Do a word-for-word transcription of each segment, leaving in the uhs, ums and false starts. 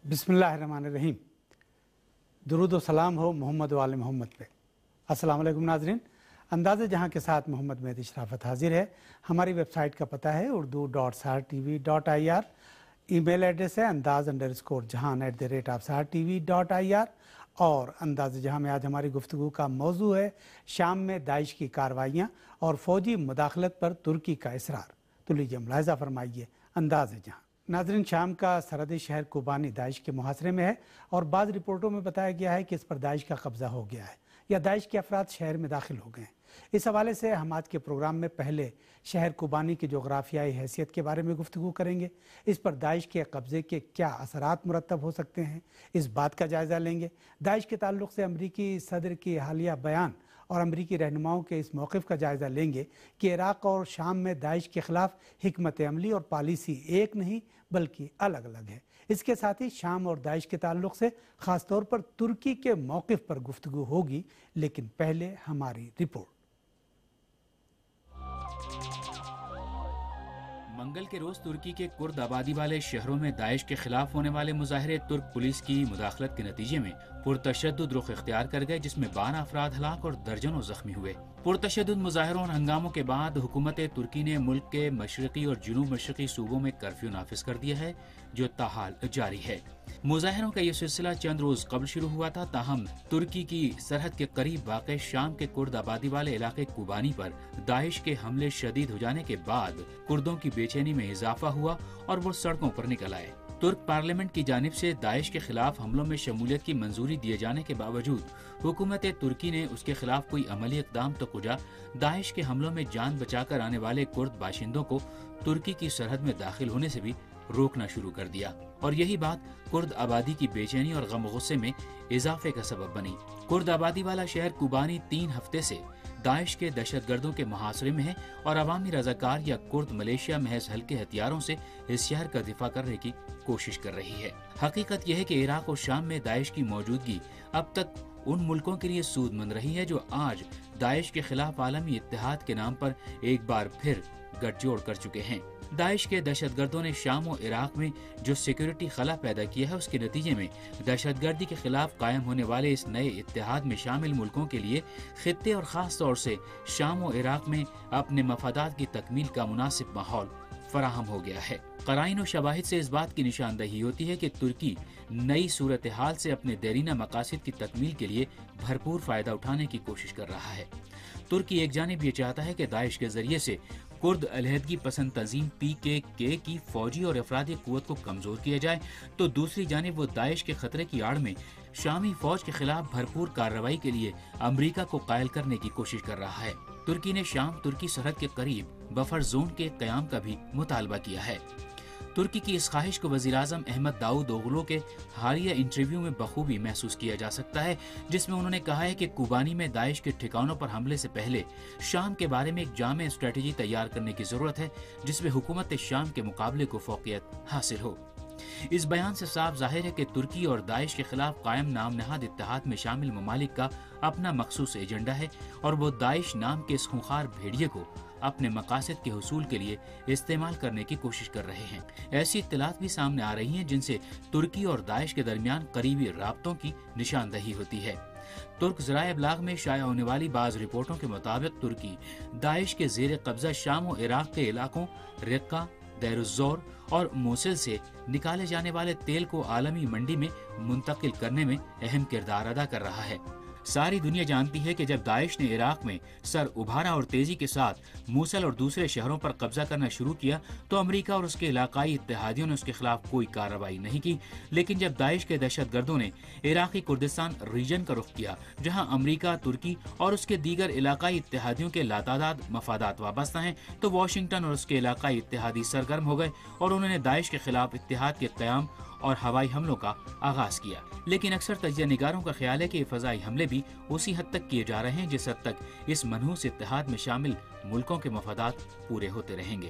बिस्मिल्लाहिर्रहमानिर्रहीम। दुरूद व सलाम हो मोहम्मद वाले मोहम्मद पे। अस्सलाम वालेकुम नाज़रीन, अंदाज़े जहां के साथ मोहम्मद मेहदी शराफत हाजिर है। हमारी वेबसाइट का पता है Urdu dot Sahar T V dot I R. Email address है Andaz underscore Jahan at the rate of Sahar T V dot I R. और अंदाज़े जहां में आज हमारी गुफ्तगू का मौजू है शाम में दाइश की कार्रवाइयाँ और फ़ौजी मुदाखलत पर तुर्की का इसरार। तो लीजिए मुलाहिज़ा फरमाइए अंदाज़े जहां। नाज़रीन, शाम का सरहदी शहर कोबानी दाइश के मुहासरे में है और बाज़ रिपोर्टों में बताया गया है कि इस पर दाइश का कब्ज़ा हो गया है या दाइश के अफराद शहर में दाखिल हो गए हैं। इस हवाले से हम आज के प्रोग्राम में पहले शहर कोबानी की जोग्राफियाई हैसियत के बारे में गुफ्तगू करेंगे। इस पर दाइश के कब्ज़े के क्या असरात मुरतब हो सकते हैं, इस बात का जायज़ा लेंगे। दाइश के ताल्लुक़ से अमरीकी सदर की हालिया बयान और अमरीकी रहनुमाओं के इस मौक़िफ़ का जायज़ा लेंगे कि इराक़ और शाम में दाइश के ख़िलाफ़ हिकमत अमली और पॉलिसी एक नहीं बल्कि अलग अलग है। इसके साथ ही शाम और दाइश के ताल्लुक़ से ख़ास तौर पर तुर्की के मौक़िफ़ पर गुफ्तगू होगी, लेकिन पहले हमारी रिपोर्ट। मंगल के रोज तुर्की के कुर्द आबादी वाले शहरों में दाइश के खिलाफ होने वाले मुजाहरे तुर्क पुलिस की मुदाखलत के नतीजे में पुरतशद्दुद रुख इख्तियार कर गए, जिसमें बारह अफराद हलाक और दर्जनों जख्मी हुए। पुरतशद्दुद मुजाहरों और हंगामों के बाद हुकूमत तुर्की ने मुल्क के मशरकी और जुनूब मशरकी सूबों में कर्फ्यू नाफिज कर दिया है, जो ताहाल जारी है। मुजाहरों का यह सिलसिला चंद रोज कबल शुरू हुआ था, ताहम तुर्की की सरहद के करीब वाक़े शाम के कुर्द आबादी वाले इलाके कुबानी पर दाइश के हमले शदीद हो जाने के बाद कुर्दों की बेचैनी में इजाफा हुआ और वो सड़कों पर निकल आए। तुर्क पार्लियामेंट की जानिब से दाइश के खिलाफ हमलों में शमूलियत की मंजूरी दिए जाने के बावजूद हुकूमत तुर्की ने उसके खिलाफ कोई अमली इक़दाम तो कुजा दाइश के हमलों में जान बचाकर आने वाले कुर्द बाशिंदों को तुर्की की सरहद में दाखिल होने से भी रोकना शुरू कर दिया। और यही बात कुर्द आबादी की बेचैनी और गम गुस्से में इजाफे का सबब बनी। कुर्द आबादी वाला शहर कुबानी तीन हफ्ते से दाइश के दहशतगर्दों के मुहासरे में है और अवामी रजाकार या कुर्द मलेशिया महज हल्के हथियारों से इस शहर का दिफा करने की कोशिश कर रही है। हकीकत यह है कि इराक और शाम में दाइश की मौजूदगी अब तक उन मुल्कों के लिए सूदमंद रही है जो आज दाइश के खिलाफ आलमी इत्तेहाद के नाम पर एक बार फिर गठजोड़ कर चुके हैं। दाइश के दहशतगर्दों ने शाम और इराक में जो सिक्योरिटी खला पैदा किया है, उसके नतीजे में दहशतगर्दी के खिलाफ कायम होने वाले इस नए इत्तेहाद में शामिल मुल्कों के लिए खित्ते और खास तौर से शाम और इराक में अपने मफादात की तकमील का मुनासिब माहौल फराहम हो गया है। क़राइन और शवाहिद से इस बात की निशानदही होती है कि तुर्की नई सूरत हाल से अपने देरीना मकासद की तकमील के लिए भरपूर फायदा उठाने की कोशिश कर रहा है। तुर्की एक जानिब ये चाहता है कि दाइश के जरिए से कुर्द अलहदगी पसंद तंजीम पी के के की फौजी और अफराधी कुव्वत को कमजोर किया जाए, तो दूसरी जानिब वो दाइश के खतरे की आड़ में शामी फौज के खिलाफ भरपूर कार्रवाई के लिए अमरीका को कायल करने की कोशिश कर रहा है। तुर्की ने शाम तुर्की सरहद के करीब बफर जोन के कयाम का भी मुतालबा किया है। तुर्की की इस ख्वाहिश को वज़ीर आज़म अहमद दाऊद ओगलो के हालिया इंटरव्यू में बखूबी महसूस किया जा सकता है, जिसमें उन्होंने कहा है कि कुबानी में दाइश के ठिकानों पर हमले से पहले शाम के बारे में एक जामे स्ट्रेटजी तैयार करने की जरूरत है, जिसमें हुकूमत शाम के मुकाबले को फोकियत हासिल हो। इस बयान से साफ जाहिर है कि तुर्की और दाइश के खिलाफ कायम नाम नहाद इत्तेहाद में शामिल ममालिक का अपना मखसूस एजेंडा है और वो दाइश नाम के इस खूंखार भेड़िए को अपने मकासद के हुसूल के लिए इस्तेमाल करने की कोशिश कर रहे हैं। ऐसी इत्तलात भी सामने आ रही हैं जिनसे तुर्की और दाइश के दरमियान करीबी राब्तों की निशानदही होती है। तुर्क ज़राए इब्लाग में शाया होने वाली बाज़ रिपोर्टों के मुताबिक तुर्की दाइश के ज़ेर कब्जा शाम और इराक के इलाकों रिक्का, देर-उज़-ज़ोर और मोसिल से निकाले जाने वाले तेल को आलमी मंडी में मुंतकिल करने में अहम किरदार अदा कर रहा है। सारी दुनिया जानती है कि जब दाइश ने इराक में सर उभारा और तेजी के साथ मूसल और दूसरे शहरों पर कब्जा करना शुरू किया, तो अमेरिका और उसके इलाकाई इत्तेहादियों ने उसके खिलाफ कोई कार्रवाई नहीं की। लेकिन जब दाइश के दहशतगर्दों ने इराकी कुर्दिस्तान रीजन का रुख किया, जहां अमेरिका, तुर्की और उसके दीगर इलाकाई इत्तेहादियों के लातादाद मफादात वाबस्ता हैं, तो वाशिंगटन और उसके इलाकाई इत्तेहादी सरगर्म हो गए और उन्होंने दाइश के खिलाफ इत्तेहाद के क़याम और हवाई हमलों का आगाज किया। लेकिन अक्सर तजिया निगारों का ख्याल है कि फ़ज़ाई हमले भी उसी हद तक किए जा रहे हैं जिस हद तक इस मनहूस इत्तेहाद में शामिल मुल्कों के मफादात पूरे होते रहेंगे।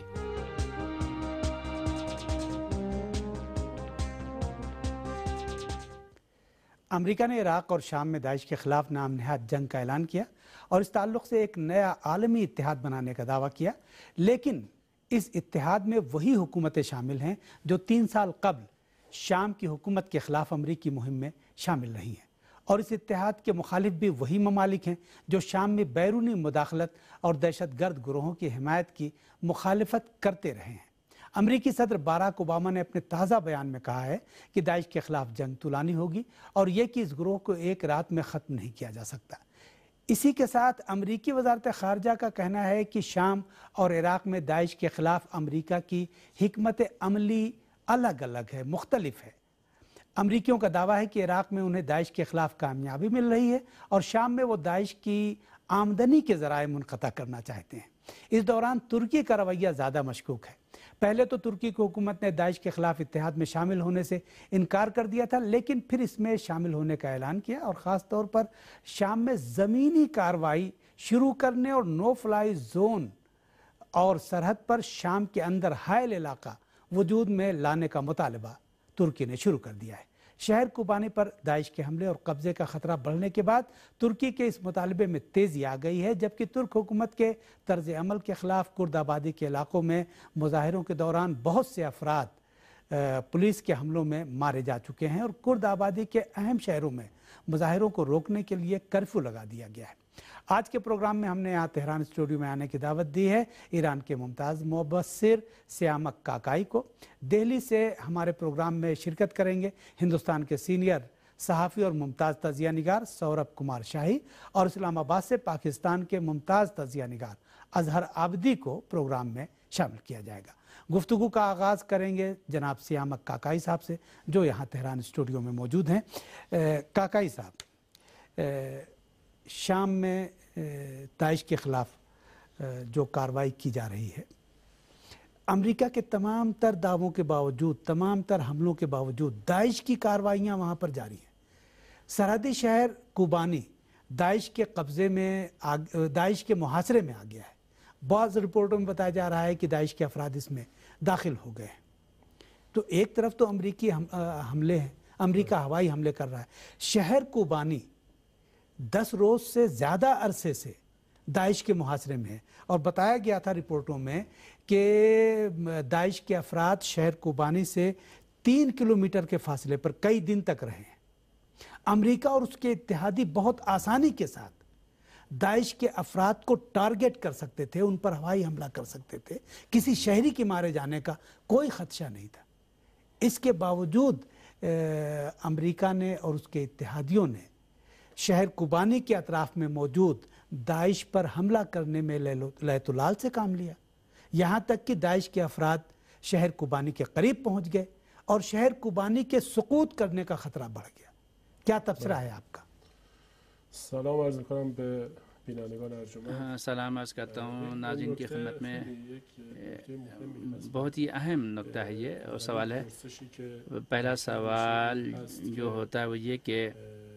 अमेरिका ने इराक और शाम में दाइश के खिलाफ नाम नहाद जंग का ऐलान किया और इस ताल्लुक़ से एक नया आलमी इत्तेहाद बनाने का दावा किया, लेकिन इस इत्तेहाद में वही हुकूमतें शामिल हैं जो तीन साल कबल شام کی حکومت کے خلاف امریکی مہم میں شامل رہی ہیں، اور اس اتحاد کے مخالف بھی وہی ممالک ہیں جو شام میں بیرونی مداخلت اور دہشت گرد گروہوں کی حمایت کی مخالفت کرتے رہے ہیں۔ امریکی صدر باراک اوباما نے اپنے تازہ بیان میں کہا ہے کہ داعش کے خلاف جنگ طولانی ہوگی اور یہ کہ اس گروہ کو ایک رات میں ختم نہیں کیا جا سکتا۔ اسی کے ساتھ امریکی وزارت خارجہ کا کہنا ہے کہ شام اور عراق میں داعش کے خلاف امریکہ کی حکمت عملی الگ الگ ہے، مختلف ہے۔ امریکیوں کا دعویٰ ہے کہ عراق میں انہیں داعش کے خلاف کامیابی مل رہی ہے اور شام میں وہ داعش کی آمدنی کے ذرائع منقطع کرنا چاہتے ہیں۔ اس دوران ترکی کا رویہ زیادہ مشکوک ہے۔ پہلے تو ترکی کی حکومت نے داعش کے خلاف اتحاد میں شامل ہونے سے انکار کر دیا تھا، لیکن پھر اس میں شامل ہونے کا اعلان کیا اور خاص طور پر شام میں زمینی کارروائی شروع کرنے اور نو فلائی زون اور سرحد پر شام کے اندر حائل علاقہ وجود میں لانے کا مطالبہ ترکی نے شروع کر دیا ہے۔ شہر کوبانی پر داعش کے حملے اور قبضے کا خطرہ بڑھنے کے بعد ترکی کے اس مطالبے میں تیزی آ گئی ہے، جبکہ ترک حکومت کے طرز عمل کے خلاف کرد آبادی کے علاقوں میں مظاہروں کے دوران بہت سے افراد پولیس کے حملوں میں مارے جا چکے ہیں اور کرد آبادی کے اہم شہروں میں مظاہروں کو روکنے کے لیے کرفیو لگا دیا گیا ہے۔ آج کے پروگرام میں ہم نے یہاں تہران اسٹوڈیو میں آنے کی دعوت دی ہے ایران کے ممتاز مبصر سیامک کاکائی کو۔ دہلی سے ہمارے پروگرام میں شرکت کریں گے ہندوستان کے سینئر صحافی اور ممتاز تجزیہ نگار سوربھ کمار شاہی، اور اسلام آباد سے پاکستان کے ممتاز تجزیہ نگار اظہر عابدی کو پروگرام میں شامل کیا جائے گا۔ گفتگو کا آغاز کریں گے جناب سیامک کاکائی صاحب سے جو یہاں تہران اسٹوڈیو میں موجود ہیں۔ کاکائی صاحب، شام میں داعش کے خلاف جو کارروائی کی جا رہی ہے، امریکہ کے تمام تر دعووں کے باوجود، تمام تر حملوں کے باوجود داعش کی کارروائیاں وہاں پر جاری ہیں۔ سرحدی شہر کوبانی داعش کے قبضے میں داعش کے محاصرے میں آ گیا ہے۔ بعض رپورٹوں میں بتایا جا رہا ہے کہ داعش کے افراد اس میں داخل ہو گئے ہیں۔ تو ایک طرف تو امریکی حملے ہیں، امریکہ ہوائی حملے کر رہا ہے، شہر کوبانی دس روز سے زیادہ عرصے سے داعش کے محاصرے میں ہے، اور بتایا گیا تھا رپورٹوں میں کہ داعش کے افراد شہر کوبانی سے تین کلومیٹر کے فاصلے پر کئی دن تک رہے ہیں۔ امریکہ اور اس کے اتحادی بہت آسانی کے ساتھ داعش کے افراد کو ٹارگٹ کر سکتے تھے، ان پر ہوائی حملہ کر سکتے تھے، کسی شہری کے مارے جانے کا کوئی خدشہ نہیں تھا۔ اس کے باوجود امریکہ نے اور اس کے اتحادیوں نے شہر کوبانی کے اطراف میں موجود داعش پر حملہ کرنے میں لہت و لال سے کام لیا، یہاں تک کہ داعش کے افراد شہر کوبانی کے قریب پہنچ گئے اور شہر کوبانی کے سقوط کرنے کا خطرہ بڑھ گیا۔ کیا تبصرہ ہے آپ کا؟ سلام عرض می‌کنم به بینندگان ارجمند۔ سلام عرض کرتا ہوں ناظرین کی خدمت میں۔ بہت ہی اہم نکتہ ہے یہ اور سوال ہے۔ پہلا سوال جو ہوتا ہے وہ یہ کہ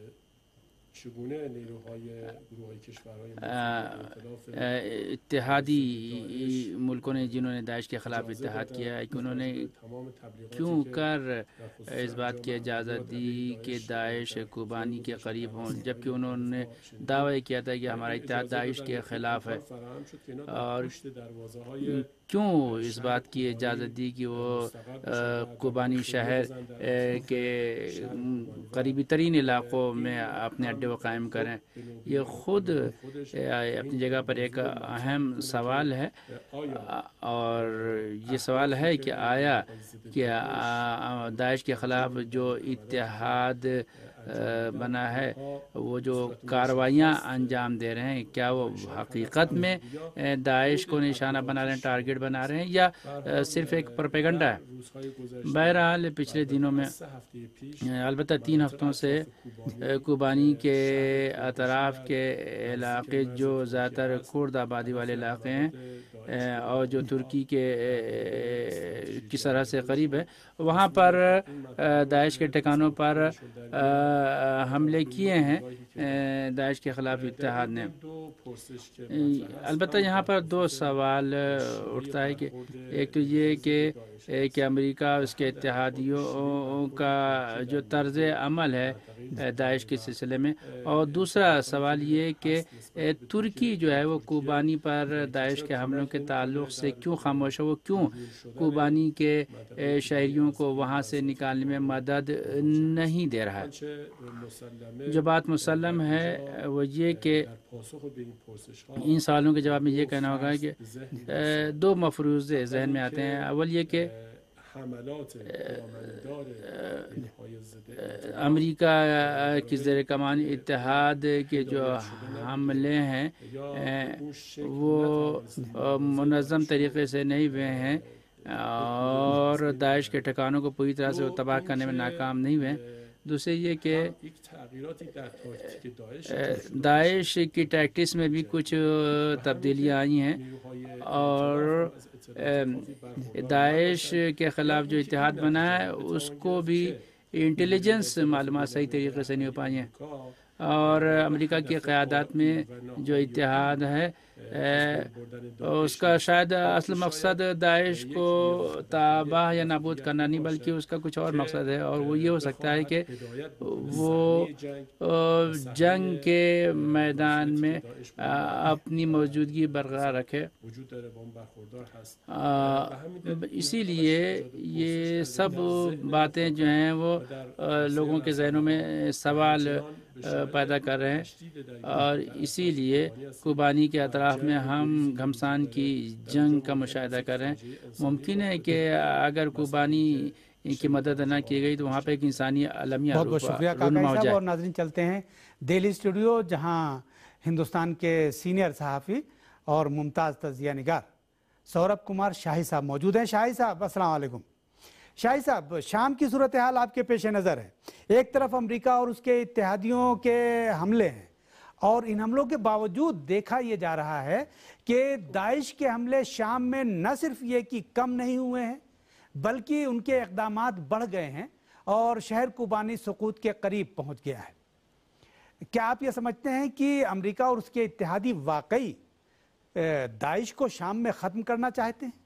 اتحادی ملکوں نے جنہوں نے داعش کے خلاف اتحاد کیا ہے کہ انہوں نے کیوں کر اس بات کی اجازت دی کہ داعش کوبانی کے قریب ہوں، جبکہ انہوں نے دعویٰ کیا تھا کہ ہمارا اتحاد داعش کے خلاف ہے، اور کیوں اس بات کی اجازت دی کہ وہ کوبانی شہر کے قریبی ترین علاقوں میں اپنے اڈے و قائم کریں؟ یہ خود اپنی جگہ پر ایک اہم سوال ہے، اور یہ سوال ہے کہ آیا کہ داعش کے خلاف جو اتحاد بنا ہے، وہ جو کارروائیاں انجام دے رہے ہیں، کیا وہ حقیقت میں داعش کو نشانہ بنا رہے ہیں، ٹارگٹ بنا رہے ہیں، یا صرف ایک پروپیگنڈا ہے؟ بہرحال پچھلے دنوں میں، البتہ تین ہفتوں سے کوبانی کے اطراف کے علاقے جو زیادہ تر کرد آبادی والے علاقے ہیں اور جو ترکی کے کی سرحد سے قریب ہے، وہاں پر داعش کے ٹھکانوں پر حملے کیے ہیں داعش کے خلاف اتحاد نے. البتہ یہاں پر دو سوال اٹھتا ہے کہ ایک تو یہ کہ کہ امریکہ اس کے اتحادیوں کا جو طرز عمل ہے داعش کے سلسلے میں، اور دوسرا سوال یہ کہ ترکی جو ہے وہ کوبانی پر داعش کے حملوں کے تعلق سے کیوں خاموش ہے، وہ کیوں کوبانی کے شہریوں کو وہاں سے نکالنے میں مدد نہیں دے رہا ہے. جو بات مسلم ہے وہ یہ کہ ان سوالوں کے جواب میں یہ کہنا ہوگا کہ دو مفروضے ذہن میں آتے ہیں. اول یہ کہ امریکہ کی زیر کمان اتحاد کے جو حملے ہیں وہ منظم طریقے سے نہیں ہوئے ہیں اور داعش کے ٹھکانوں کو پوری طرح سے تباہ کرنے میں ناکام نہیں ہوئے. دوسرے یہ کہ داعش کی ٹیکٹکس میں بھی کچھ تبدیلیاں آئی ہیں اور داعش کے خلاف جو اتحاد بنا ہے اس کو بھی انٹیلیجنس معلومات صحیح طریقے سے نہیں ہو پائی ہیں، اور امریکہ کی قیادت میں جو اتحاد ہے اس کا شاید اصل مقصد داعش کو تباہ یا نابود کرنا نہیں بلکہ اس کا کچھ اور مقصد ہے، اور وہ یہ ہو سکتا ہے کہ وہ جنگ کے میدان میں اپنی موجودگی برقرار رکھے. اسی لیے یہ سب باتیں جو ہیں وہ لوگوں کے ذہنوں میں سوال پیدا کر رہے ہیں، اور اسی لیے کوبانی کے اطراف میں ہم گھمسان کی جنگ کا مشاہدہ کر رہے ہیں. ممکن ہے کہ اگر کوبانی کی مدد نہ کی گئی تو وہاں پہ ایک انسانی عالمیہ بہت بہت شکریہ کاکائی صاحب. اور ناظرین چلتے ہیں دہلی اسٹوڈیو جہاں ہندوستان کے سینئر صحافی اور ممتاز تجزیہ نگار سوربھ کمار شاہی صاحب موجود ہیں. شاہی صاحب السلام علیکم. شاہی صاحب، شام کی صورتحال آپ کے پیش نظر ہے. ایک طرف امریکہ اور اس کے اتحادیوں کے حملے ہیں، اور ان حملوں کے باوجود دیکھا یہ جا رہا ہے کہ داعش کے حملے شام میں نہ صرف یہ کہ کم نہیں ہوئے ہیں بلکہ ان کے اقدامات بڑھ گئے ہیں اور شہر کوبانی سقوط کے قریب پہنچ گیا ہے. کیا آپ یہ سمجھتے ہیں کہ امریکہ اور اس کے اتحادی واقعی داعش کو شام میں ختم کرنا چاہتے ہیں؟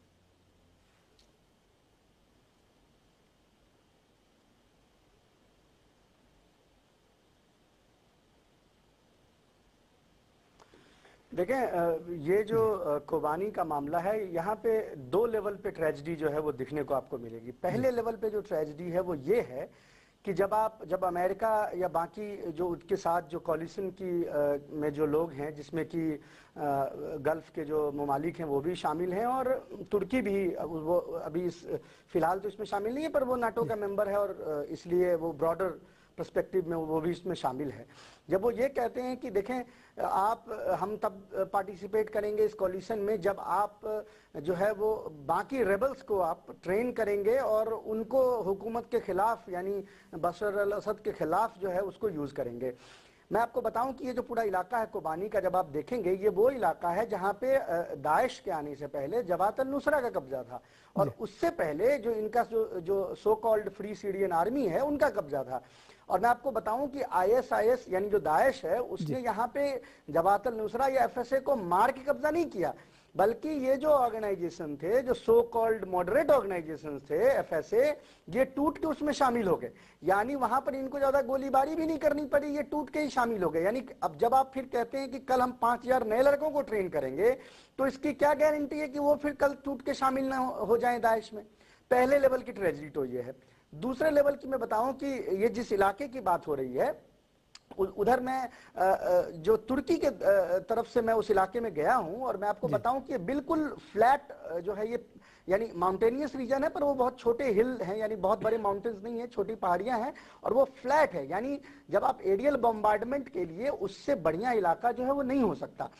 دیکھیں، یہ جو کوبانی کا معاملہ ہے یہاں پہ دو لیول پہ ٹریجڈی جو ہے وہ دکھنے کو آپ کو ملے گی. پہلے لیول پہ جو ٹریجڈی ہے وہ یہ ہے کہ جب آپ جب امریکہ یا باقی جو اس کے ساتھ جو کولیشن کی میں جو لوگ ہیں جس میں کہ گلف کے جو ممالک ہیں وہ بھی شامل ہیں اور ترکی بھی وہ ابھی فی الحال تو اس میں شامل نہیں ہے پر وہ ناٹو کا ممبر ہے اور اس لیے وہ براڈر پرسپیکٹیو میں وہ بھی اس میں شامل ہے. جب وہ یہ کہتے ہیں کہ دیکھیں آپ ہم تب پارٹیسپیٹ کریں گے اس کولیشن میں جب آپ جو ہے وہ باقی ریبلز کو آپ ٹرین کریں گے اور ان کو حکومت کے خلاف یعنی بشار الاسد کے خلاف جو ہے اس کو یوز کریں گے. میں آپ کو بتاؤں کہ یہ جو پورا علاقہ ہے کوبانی کا جب آپ دیکھیں گے یہ وہ علاقہ ہے جہاں پہ داعش کے آنے سے پہلے جبہت النصرہ کا قبضہ تھا اور اس سے پہلے جو ان کا جو so called free Syrian army ہے ان کا قبضہ تھا. اور میں آپ کو بتاؤں کہ آئی ایس آئی ایس یعنی جو داعش ہے اس نے یہاں پہ جبہت النصرہ یا ایف ایس اے کو مار کے قبضہ نہیں کیا بلکہ یہ جو آرگنائزیشن تھے جو so called moderate organization F S A اے یہ ٹوٹ کے اس میں شامل ہو گئے. یعنی وہاں پر ان کو زیادہ گولی باری بھی نہیں کرنی پڑی، یہ ٹوٹ کے ہی شامل ہو گئے. یعنی اب جب آپ پھر کہتے ہیں کہ کل ہم پانچ ہزار نئے لڑکوں کو ٹرین کریں گے تو اس کی کیا گارنٹی ہے کہ وہ پھر کل ٹوٹ کے شامل نہ ہو جائیں داعش میں. پہلے لیول کی ٹریجڈی تو یہ ہے. دوسرے لیول کی میں بتاؤں کہ یہ جس علاقے کی بات ہو رہی ہے ادھر میں جو ترکی کے طرف سے میں اس علاقے میں گیا ہوں اور میں آپ کو بتاؤں کہ بالکل فلیٹ جو ہے یہ یعنی ماؤنٹینیس ریجن ہے پر وہ بہت چھوٹے ہل ہیں یعنی بہت بڑے ماؤنٹینز نہیں ہیں، چھوٹی پہاڑیاں ہیں اور وہ فلیٹ ہے. یعنی جب آپ ایریل بمبارڈمنٹ کے لیے اس سے بڑھیا علاقہ جو ہے وہ نہیں ہو سکتا.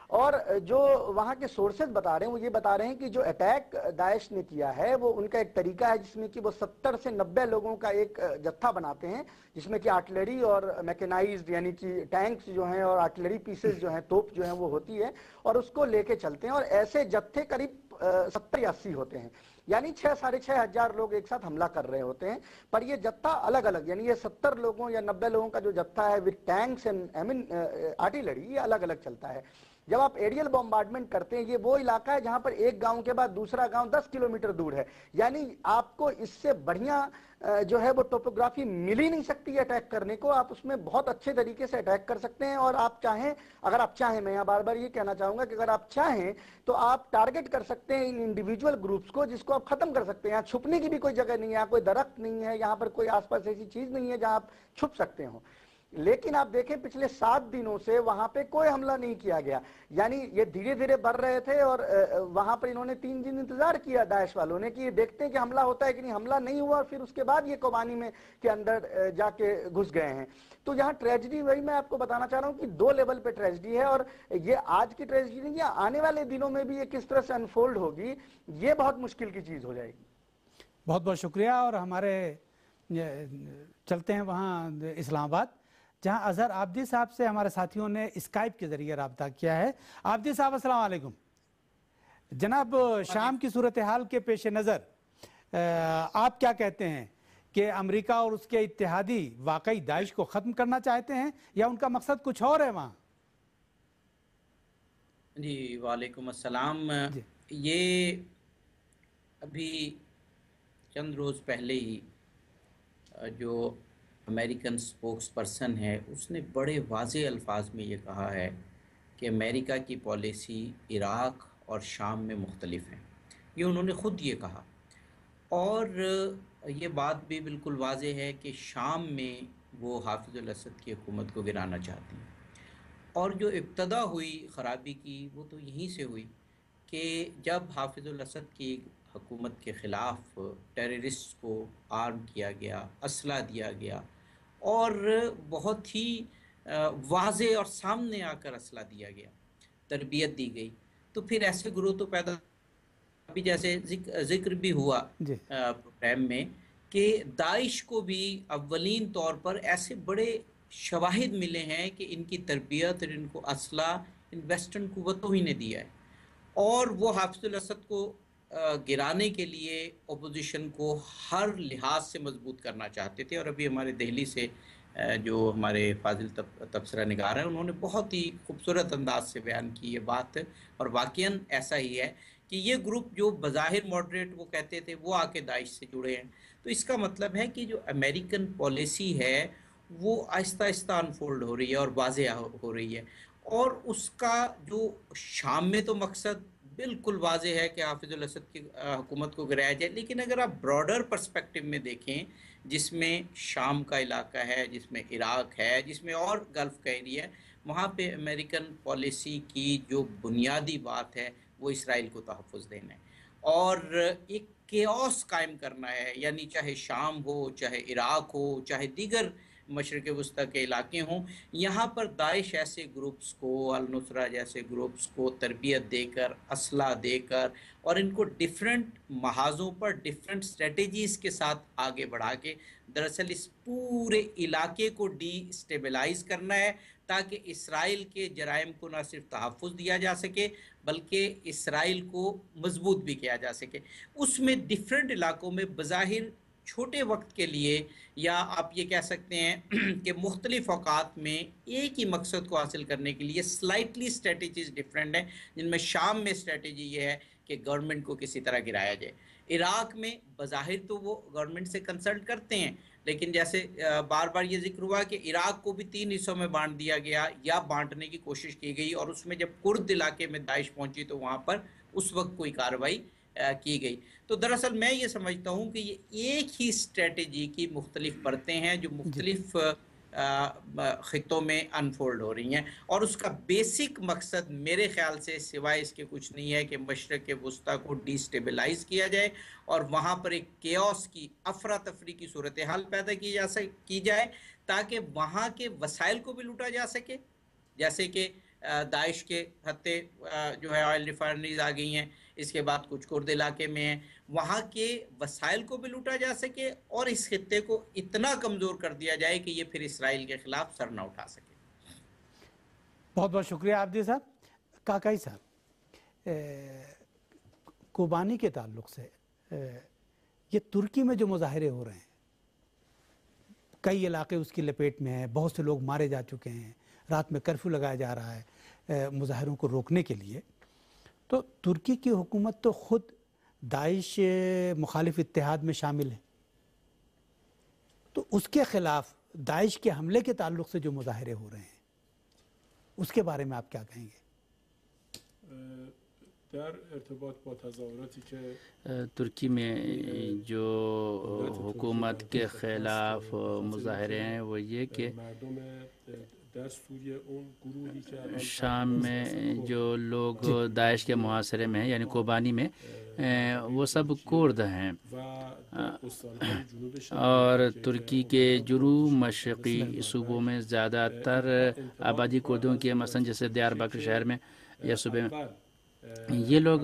اور جو وہاں کے سورسز بتا رہے ہیں وہ یہ بتا رہے ہیں کہ جو اٹیک داعش نے کیا ہے وہ ان کا ایک طریقہ ہے جس میں کہ وہ ستر سے نبے لوگوں کا ایک جتھا بناتے ہیں، جس میں کہ آرٹلری اور میکنائزڈ یعنی کہ ٹینکس جو ہیں اور آرٹلری پیسز جو ہیں، توپ جو ہیں وہ ہوتی ہے، اور اس کو لے کے چلتے ہیں، اور ایسے جتھے قریب ستر یا اسی ہوتے ہیں، یعنی چھ ساڑھے چھ ہزار لوگ ایک ساتھ حملہ کر رہے ہوتے ہیں۔ پر یہ جتھا الگ الگ، یعنی یہ ستر لوگوں یا نبے لوگوں کا جو جتھا ہے وتھ ٹینکس اینڈ آرٹلری، یہ الگ الگ چلتا ہے۔ جب آپ ایریل بمبارڈمنٹ کرتے ہیں، یہ وہ علاقہ ہے جہاں پر ایک گاؤں کے بعد دوسرا گاؤں دس کلومیٹر دور ہے، یعنی آپ کو اس سے بڑھیا جو ہے وہ ٹوپوگرافی مل ہی نہیں سکتی ہے اٹیک کرنے کو۔ آپ اس میں بہت اچھے طریقے سے اٹیک کر سکتے ہیں، اور آپ چاہیں، اگر آپ چاہیں، میں یہاں بار بار یہ کہنا چاہوں گا کہ اگر آپ چاہیں تو آپ ٹارگٹ کر سکتے ہیں ان انڈیویجول گروپس کو، جس کو آپ ختم کر سکتے ہیں۔ یہاں چھپنے کی بھی کوئی جگہ نہیں ہے، یہاں کوئی درخت نہیں ہے، یہاں پر کوئی آس پاس ایسی چیز نہیں ہے جہاں آپ چھپ سکتے ہوں۔ لیکن آپ دیکھیں پچھلے سات دنوں سے وہاں پہ کوئی حملہ نہیں کیا گیا، یعنی یہ دھیرے دھیرے بڑھ رہے تھے، اور وہاں پر انہوں نے تین دن انتظار کیا داعش والوں نے کہ یہ دیکھتے ہیں کہ حملہ ہوتا ہے کہ نہیں، حملہ نہیں ہوا، اور پھر اس کے بعد یہ کوبانی میں کے اندر جا کے گھس گئے ہیں۔ تو یہاں ٹریجڈی وہی میں آپ کو بتانا چاہ رہا ہوں کہ دو لیول پہ ٹریجڈی ہے، اور یہ آج کی ٹریجڈی نہیں، یہ آنے والے دنوں میں بھی یہ کس طرح سے انفولڈ ہوگی، یہ بہت مشکل کی چیز ہو جائے گی۔ بہت بہت شکریہ۔ اور ہمارے چلتے ہیں وہاں اسلام آباد، جہاں اظہر عابدی صاحب سے ہمارے ساتھیوں نے اسکائپ کے ذریعے رابطہ کیا ہے۔ عابدی صاحب السلام علیکم جناب، شام کی صورتحال کے پیش نظر آپ کیا کہتے ہیں کہ امریکہ اور اس کے اتحادی واقعی داعش کو ختم کرنا چاہتے ہیں یا ان کا مقصد کچھ اور ہے وہاں؟ جی وعلیکم السلام۔ جی۔ یہ ابھی چند روز پہلے ہی جو امریکن سپوکس پرسن ہے اس نے بڑے واضح الفاظ میں یہ کہا ہے کہ امریکہ کی پالیسی عراق اور شام میں مختلف ہیں، یہ انہوں نے خود یہ کہا، اور یہ بات بھی بالکل واضح ہے کہ شام میں وہ حافظ الاسد کی حکومت کو گرانا چاہتے ہیں، اور جو ابتدا ہوئی خرابی کی وہ تو یہیں سے ہوئی کہ جب حافظ الاسد کی حکومت کے خلاف ٹیررسٹ کو آرم کیا گیا، اسلحہ دیا گیا، اور بہت ہی واضح اور سامنے آ کر اسلحہ دیا گیا، تربیت دی گئی، تو پھر ایسے گروہ تو پیدا، ابھی جیسے ذکر بھی ہوا پروگرام میں کہ داعش کو بھی اولین طور پر ایسے بڑے شواہد ملے ہیں کہ ان کی تربیت اور ان کو اسلحہ ان ویسٹرن قوتوں ہی نے دیا ہے، اور وہ حافظ الاسد کو گرانے کے لیے اپوزیشن کو ہر لحاظ سے مضبوط کرنا چاہتے تھے۔ اور ابھی ہمارے دہلی سے جو ہمارے فاضل تبصرہ نگار ہیں انہوں نے بہت ہی خوبصورت انداز سے بیان کی یہ بات، اور واقعاً ایسا ہی ہے کہ یہ گروپ جو بظاہر ماڈریٹ وہ کہتے تھے وہ آ کے داعش سے جڑے ہیں، تو اس کا مطلب ہے کہ جو امریکن پالیسی ہے وہ آہستہ آہستہ انفولڈ ہو رہی ہے اور واضح ہو رہی ہے، اور اس کا جو شام میں تو مقصد بالکل واضح ہے کہ حافظ الاسد کی حکومت کو گرایا جائے، لیکن اگر آپ براڈر پرسپیکٹو میں دیکھیں جس میں شام کا علاقہ ہے، جس میں عراق ہے، جس میں اور گلف کا ایریا ہے، وہاں پہ امریکن پالیسی کی جو بنیادی بات ہے وہ اسرائیل کو تحفظ دینا ہے اور ایک کیوس قائم کرنا ہے، یعنی چاہے شام ہو، چاہے عراق ہو، چاہے دیگر مشرق وسطیٰ کے علاقے ہوں، یہاں پر داعش ایسے گروپس کو، النصرہ جیسے گروپس کو تربیت دے کر، اسلحہ دے کر، اور ان کو ڈیفرنٹ محاذوں پر ڈیفرنٹ اسٹریٹجیز کے ساتھ آگے بڑھا کے دراصل اس پورے علاقے کو ڈی اسٹیبلائز کرنا ہے، تاکہ اسرائیل کے جرائم کو نہ صرف تحفظ دیا جا سکے بلکہ اسرائیل کو مضبوط بھی کیا جا سکے۔ اس میں ڈیفرنٹ علاقوں میں بظاہر چھوٹے وقت کے لیے، یا آپ یہ کہہ سکتے ہیں کہ مختلف اوقات میں ایک ہی مقصد کو حاصل کرنے کے لیے سلائٹلی اسٹریٹجیز ڈیفرنٹ ہیں، جن میں شام میں اسٹریٹجی یہ ہے کہ گورنمنٹ کو کسی طرح گرایا جائے۔ عراق میں بظاہر تو وہ گورنمنٹ سے کنسلٹ کرتے ہیں، لیکن جیسے بار بار یہ ذکر ہوا کہ عراق کو بھی تین حصوں میں بانٹ دیا گیا یا بانٹنے کی کوشش کی گئی، اور اس میں جب کرد علاقے میں داعش پہنچی تو وہاں پر اس وقت کوئی کارروائی کی گئی۔ تو دراصل میں یہ سمجھتا ہوں کہ یہ ایک ہی اسٹریٹجی کی مختلف پرتیں ہیں جو مختلف خطوں میں انفولڈ ہو رہی ہیں، اور اس کا بیسک مقصد میرے خیال سے سوائے اس کے کچھ نہیں ہے کہ مشرق وسطیٰ کو ڈی اسٹیبلائز کیا جائے اور وہاں پر ایک کیوس کی، افراتفری کی صورتحال پیدا کی جا سک کی جائے، تاکہ وہاں کے وسائل کو بھی لوٹا جا سکے، جیسے کہ داعش کے ہتھے جو ہے آئل ریفائنریز آ گئی ہیں، اس کے بعد کچھ کرد علاقے میں ہیں، وہاں کے وسائل کو بھی لوٹا جا سکے اور اس خطے کو اتنا کمزور کر دیا جائے کہ یہ پھر اسرائیل کے خلاف سر نہ اٹھا سکے۔ بہت بہت شکریہ عابدی صاحب۔ کاکائی صاحب، کوبانی کے تعلق سے یہ ترکی میں جو مظاہرے ہو رہے ہیں، کئی علاقے اس کی لپیٹ میں ہیں، بہت سے لوگ مارے جا چکے ہیں، رات میں کرفیو لگایا جا رہا ہے مظاہروں کو روکنے کے لیے، تو ترکی کی حکومت تو خود داعش مخالف اتحاد میں شامل ہے، تو اس کے خلاف داعش کے حملے کے تعلق سے جو مظاہرے ہو رہے ہیں اس کے بارے میں آپ کیا کہیں گے؟ در ارتباط با تظاهراتی که ترکی میں جو حکومت کے خلاف مظاہرے ہیں وہ یہ کہ شام میں جو لوگ داعش کے محاصرے میں ہیں یعنی کوبانی میں، وہ سب کرد ہیں، اور ترکی کے جنوب مشرقی صوبوں میں زیادہ تر آبادی کردوں کی ہے، مثلا جیسے دیار بکر شہر میں یا صوبے میں۔ یہ لوگ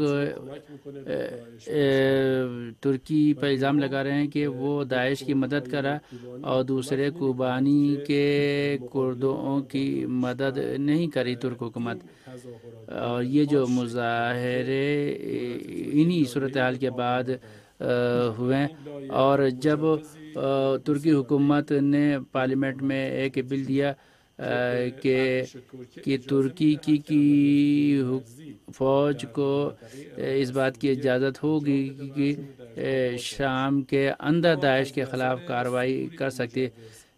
ترکی پر الزام لگا رہے ہیں کہ وہ داعش کی مدد کرا اور دوسرے کوبانی کے کردوں کی مدد نہیں کری ترک حکومت، اور یہ جو مظاہرے انہی صورتحال کے بعد ہوئے، اور جب ترکی حکومت نے پارلیمنٹ میں ایک بل دیا کہ کہ ترکی کی کی فوج کو اس بات کی اجازت ہوگی کہ شام کے اندر داعش کے خلاف کارروائی کر سکتے،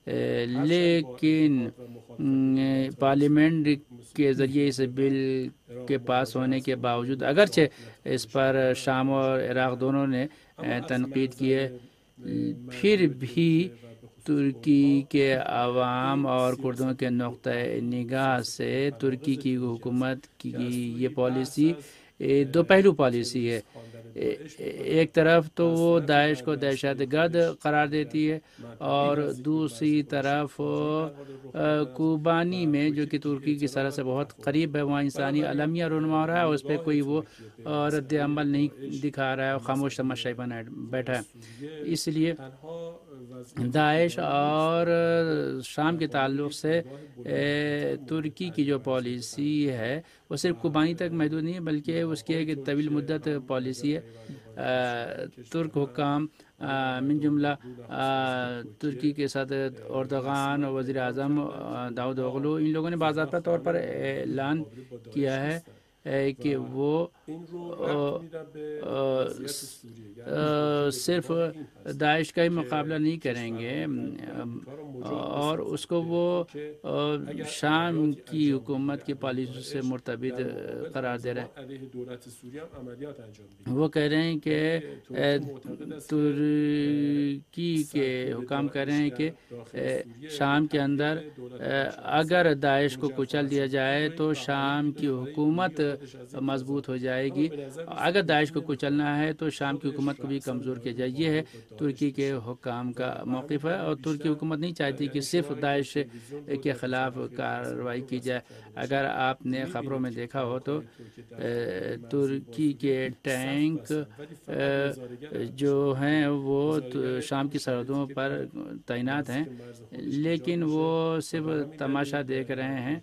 لیکن پارلیمنٹ کے ذریعے اس بل کے پاس ہونے کے باوجود اگرچہ اس پر شام اور عراق دونوں نے تنقید کی ہے، پھر بھی ترکی کے عوام اور کردوں کے نقطۂ نگاہ سے ترکی کی حکومت کی یہ پالیسی دو پہلو پالیسی ہے۔ ایک طرف تو وہ داعش کو دہشت گرد قرار دیتی ہے، اور دوسری طرف کوبانی میں جو کہ ترکی کی سرحد سے بہت قریب ہے، وہاں انسانی الامیہ رونما ہو رہا ہے، اس پہ کوئی وہ رد عمل نہیں دکھا رہا ہے اور خاموش تماشائی بنا بیٹھا ہے۔ اس لیے داعش اور شام کے تعلق سے ترکی کی جو پالیسی ہے وہ صرف کوبانی تک محدود نہیں ہے، بلکہ اس کی ایک طویل مدت پالیسی ہے۔ ترک حکام من جملہ ترکی کے صدر اردغان اور وزیر اعظم داؤد اوغلو، ان لوگوں نے باضابطہ طور پر اعلان کیا ہے کہ وہ صرف داعش کا ہی مقابلہ نہیں کریں گے، اور اس کو وہ شام کی حکومت کی پالیسی سے مرتبط قرار دے رہے ہیں۔ وہ کہہ رہے ہیں کہ ترکی کے حکام کہہ رہے ہیں کہ شام کے اندر اگر داعش کو کچل دیا جائے تو شام کی حکومت مضبوط ہو جائے گی، اگر داعش کو کچلنا ہے تو شام کی حکومت کو بھی کمزور کیا جائے۔ یہ ہے ترکی کے حکام کا موقف ہے، اور ترکی حکومت نہیں چاہتی کہ صرف داعش کے خلاف کارروائی کی جائے۔ اگر آپ نے خبروں میں دیکھا ہو تو ترکی کے ٹینک جو ہیں وہ شام کی سرحدوں پر تعینات ہیں، لیکن وہ صرف تماشا دیکھ رہے ہیں،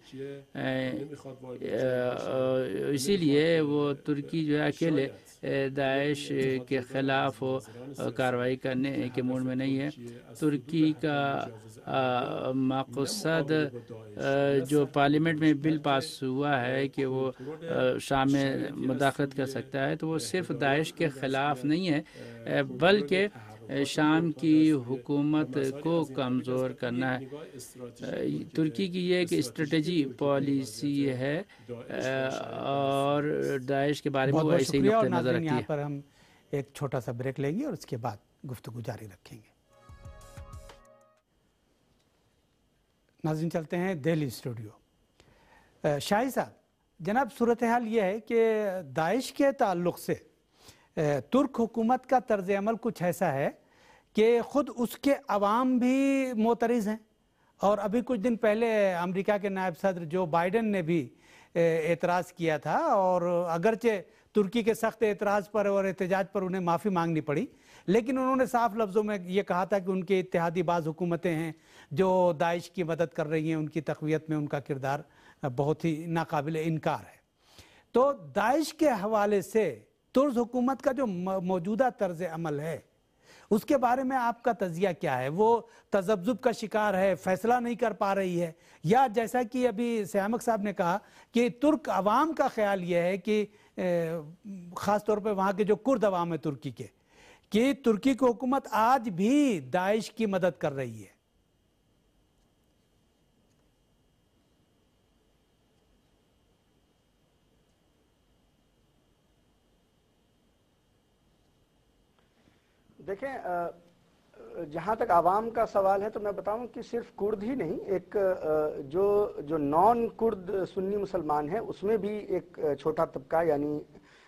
اسی لیے وہ ترکی جو ہے اکیلے داعش کے خلاف کارروائی کرنے کے موڈ میں نہیں ہے۔ ترکی کا مقصد جو پارلیمنٹ میں بل پاس ہوا ہے کہ وہ شام میں مداخلت کر سکتا ہے، تو وہ صرف داعش کے خلاف نہیں ہے بلکہ شام کی حکومت کو کمزور کرنا ہے۔ ترکی کی یہ ایک اسٹریٹجی پالیسی ہے، اور داعش کے بارے میں وہ ایسے ہی نقطہ نظر رکھتی ہے۔ یہاں پر ہم ایک چھوٹا سا بریک لیں گے اور اس کے بعد گفتگو جاری رکھیں گے۔ ناظرین چلتے ہیں دہلی اسٹوڈیو۔ شاہی صاحب، جناب صورتحال یہ ہے کہ داعش کے تعلق سے ترک حکومت کا طرز عمل کچھ ایسا ہے کہ خود اس کے عوام بھی معترض ہیں، اور ابھی کچھ دن پہلے امریکہ کے نائب صدر جو بائیڈن نے بھی एतराज़ किया था, और अगरचे तुर्की के सख्त एतराज़ पर और एहतजाज पर उन्हें माफ़ी मांगनी पड़ी, लेकिन उन्होंने साफ लफ्ज़ों में ये कहा था कि उनके इत्तेहादी बाज़ हुकूमतें हैं जो दाइश की मदद कर रही हैं, उनकी तक़वियत में उनका किरदार बहुत ही नाकाबिल इनकार है। तो दाइश के हवाले से तुर्क हुकूमत का जो मौजूदा तर्ज अमल है उसके बारे में आपका तज़िया क्या है? वो तज़ब्ज़ुब का शिकार है, फैसला नहीं कर पा रही है, या जैसा कि अभी सयामक साहब ने कहा कि तुर्क अवाम का ख्याल ये है कि ख़ास तौर पे वहाँ के जो कुर्द अवाम है तुर्की के, कि तुर्की की हुकूमत आज भी दाइश की मदद कर रही है? देखें, जहाँ तक आवाम का सवाल है तो मैं बताऊं कि सिर्फ कुर्द ही नहीं, एक जो जो नॉन कुर्द सुन्नी मुसलमान हैं उसमें भी एक छोटा तबका यानी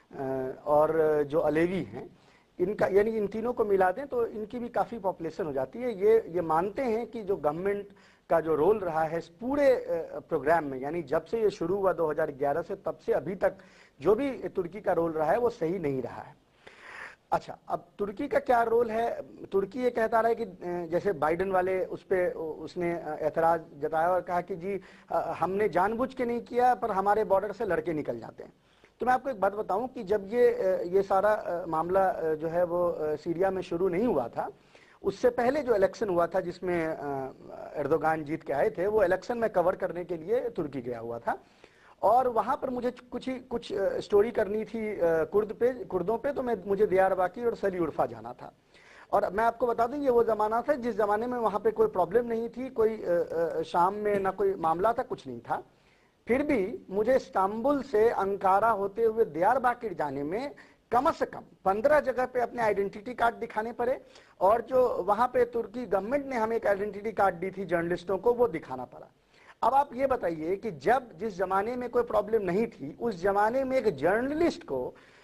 और जो अलेवी हैं, इनका यानी इन तीनों को मिला दें तो इनकी भी काफ़ी पॉपुलेशन हो जाती है। ये ये मानते हैं कि जो गवर्नमेंट का जो रोल रहा है इस पूरे प्रोग्राम में, यानी जब से ये शुरू हुआ दो हज़ार ग्यारह से तब से अभी तक जो भी तुर्की का रोल रहा है वो सही नहीं रहा है। अच्छा, अब तुर्की का क्या रोल है? तुर्की ये कहता रहा है कि जैसे बाइडन वाले उस पे उसने एतराज़ जताया और कहा कि जी हमने जानबूझ के नहीं किया, पर हमारे बॉर्डर से लड़के निकल जाते हैं। तो मैं आपको एक बात बताऊं कि जब ये ये सारा मामला जो है वो सीरिया में शुरू नहीं हुआ था, उससे पहले जो इलेक्शन हुआ था जिसमें एर्दोगान जीत के आए थे, वो इलेक्शन में कवर करने के लिए तुर्की गया हुआ था, और वहाँ पर मुझे कुछ ही कुछ स्टोरी करनी थी कुर्द पे कुर्दों पे, तो मैं मुझे दियारबाकिर और सलीउर्फा जाना था। और मैं आपको बता दूं ये वो ज़माना था जिस ज़माने में वहाँ पे कोई प्रॉब्लम नहीं थी, कोई शाम में ना कोई मामला था, कुछ नहीं था। फिर भी मुझे इस्तांबुल से अंकारा होते हुए दियारबाकिर जाने में कम से कम पंद्रह जगह पे अपने आइडेंटिटी कार्ड दिखाने पड़े, और जो वहाँ पे तुर्की गवर्नमेंट ने हमें एक आइडेंटिटी कार्ड दी थी जर्नलिस्टों को, वो दिखाना पड़ा। अब आप ये बताइए कि जब जिस जमाने में कोई प्रॉब्लम नहीं थी, उस जमाने में एक जर्नलिस्ट को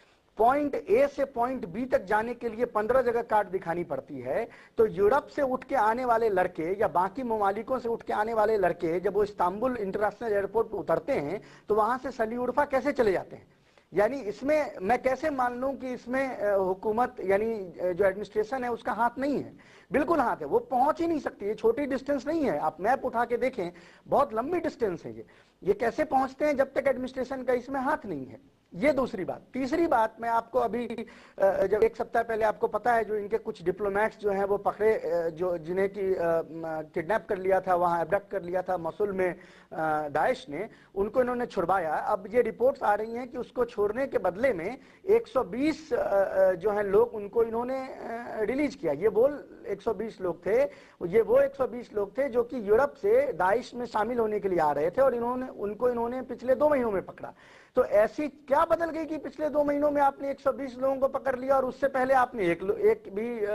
पॉइंट ए से पॉइंट बी तक जाने के लिए पंद्रह जगह कार्ड दिखानी पड़ती है, तो यूरोप से उठ के आने वाले लड़के या बाकी ममालिकों से उठ के आने वाले लड़के जब वो इस्तांबुल इंटरनेशनल एयरपोर्ट पर उतरते हैं तो वहां से सलीउर्फा कैसे चले जाते हैं? यानी इसमें मैं कैसे मान लूं कि इसमें हुकूमत यानी जो एडमिनिस्ट्रेशन है उसका हाथ नहीं है? बिल्कुल हाथ है, वो पहुंच ही नहीं सकती। ये छोटी डिस्टेंस नहीं है, आप मैप उठा के देखें, बहुत लंबी डिस्टेंस है ये ये कैसे पहुंचते हैं जब तक एडमिनिस्ट्रेशन का इसमें हाथ नहीं है? ये दूसरी बात। तीसरी बात, मैं आपको अभी जब एक सप्ताह पहले आपको पता है जो इनके कुछ डिप्लोमेट्स जो हैं वो पकड़े, जो जिन्हें की किडनैप कर लिया था, वहां एब्डक्ट कर लिया था मसूल में दाइश ने, उनको इन्होंने छुड़वाया। अब ये रिपोर्ट्स आ रही हैं कि उसको छोड़ने के बदले में एक सौ बीस जो हैं लोग उनको इन्होंने रिलीज किया। ये बोल एक सौ बीस लोग थे, ये वो एक सौ बीस लोग थे जो कि यूरोप से दाइश में शामिल होने के लिए आ रहे थे, और इन्होंने उनको इन्होंने पिछले दो महीनों में पकड़ा। तो ऐसी क्या बदल गई कि पिछले दो महीनों में आपने एक सौ बीस लोगों को पकड़ लिया और उससे पहले आपने एक एक